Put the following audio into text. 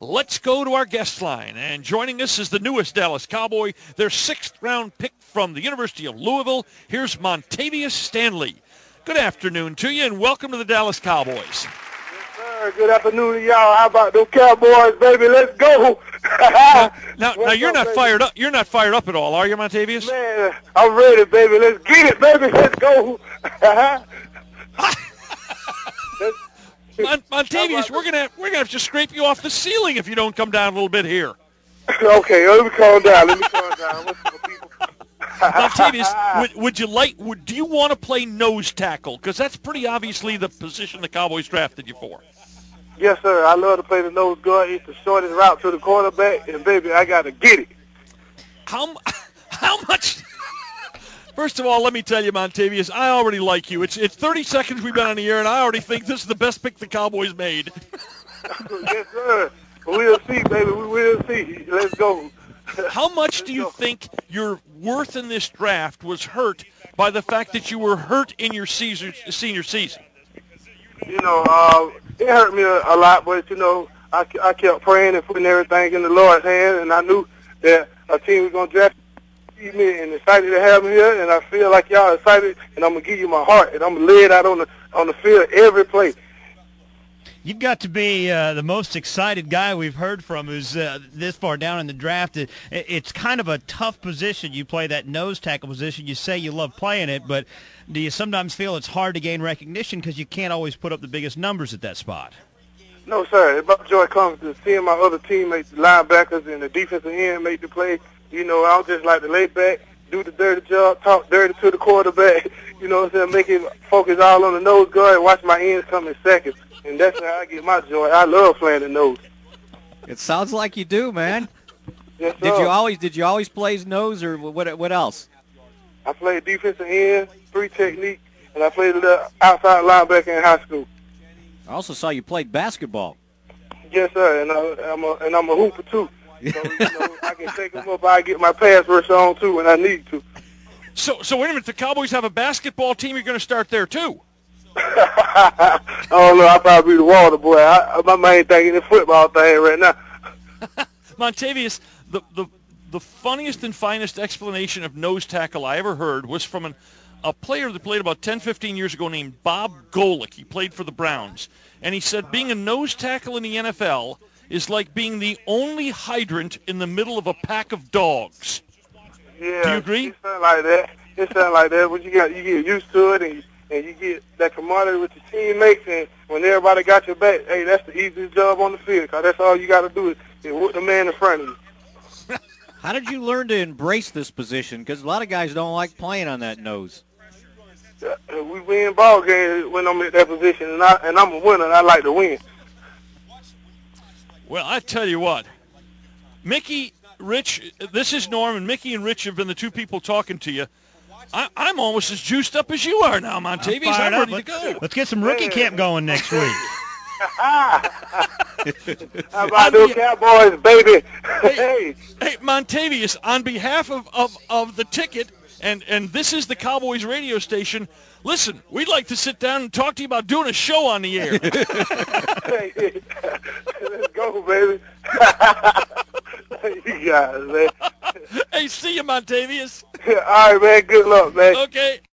Let's go to our guest line. And joining us is the newest Dallas Cowboy, their sixth-round pick from the University of Louisville. Here's Montavious Stanley. Good afternoon to you, and welcome to the Dallas Cowboys. Yes, sir. Good afternoon to y'all. How about those Cowboys, baby? Let's go. now you're not fired up. You're not fired up at all, are you, Montavious? Man, I'm ready, baby. Let's get it, baby. Let's go. Montavious, we're gonna have to scrape you off the ceiling if you don't come down a little bit here. Okay, let me calm down. Montavious, do you want to play nose tackle? Because that's pretty obviously the position the Cowboys drafted you for. Yes, sir. I love to play the nose guard. It's the shortest route to the quarterback, and baby, I gotta get it. How much? First of all, let me tell you, Montavious, I already like you. It's 30 seconds we've been on the air, and I already think this is the best pick the Cowboys made. Yes, sir. We'll see, baby. We will see. Let's go. How much do you think your worth in this draft was hurt by the fact that you were hurt in your senior season? You know, it hurt me a lot, but, you know, I kept praying and putting everything in the Lord's hand, and I knew that a team was going to draft me and excited to have me here, and I feel like y'all excited, and I'm going to give you my heart, and I'm going to lay it out on the field every play. You've got to be the most excited guy we've heard from who's this far down in the draft. It's kind of a tough position. You play that nose tackle position. You say you love playing it, but do you sometimes feel it's hard to gain recognition because you can't always put up the biggest numbers at that spot? No, sir. About joy comes to seeing my other teammates, the linebackers and the defensive end make the play. You know, I don't just like to lay back, do the dirty job, talk dirty to the quarterback, you know what I'm saying, make it focus all on the nose guard and watch my ends come in seconds. And that's how I get my joy. I love playing the nose. It sounds like you do, man. Yes, sir. Did you always play nose, or what else? I played defensive end, 3 technique, and I played the outside linebacker in high school. I also saw you played basketball. Yes, sir, and I'm a hooper too. So, you know, I can take them up. I get my pass rush on too when I need to. So wait a minute. The Cowboys have a basketball team. You're going to start there too. I don't know. I'll probably be the water boy. My main thing is the football thing right now. Montavious, the funniest and finest explanation of nose tackle I ever heard was from a player that played about 10, 15 years ago named Bob Golick. He played for the Browns. And he said being a nose tackle in the NFL is like being the only hydrant in the middle of a pack of dogs. Yeah. Do you agree? It sounds like that. But you get used to it, and you get that camaraderie with your teammates, and when everybody got your back, hey, that's the easiest job on the field, because that's all you got to do is whoop the man in front of you. How did you learn to embrace this position? Because a lot of guys don't like playing on that nose. We win ball games when I'm at that position, and I'm a winner, and I like to win. Well, I tell you what, Mickey, Rich, this is Norm, and Mickey and Rich have been the two people talking to you. I'm almost as juiced up as you are now, Montavious. I'm ready to go. Let's get some rookie camp going next week. How about those Cowboys, baby? Hey, Montavious, on behalf of the ticket, and this is the Cowboys radio station, listen, we'd like to sit down and talk to you about doing a show on the air. Let's go, baby. You guys, man. Hey, see you, Montavious. All right, man. Good luck, man. Okay.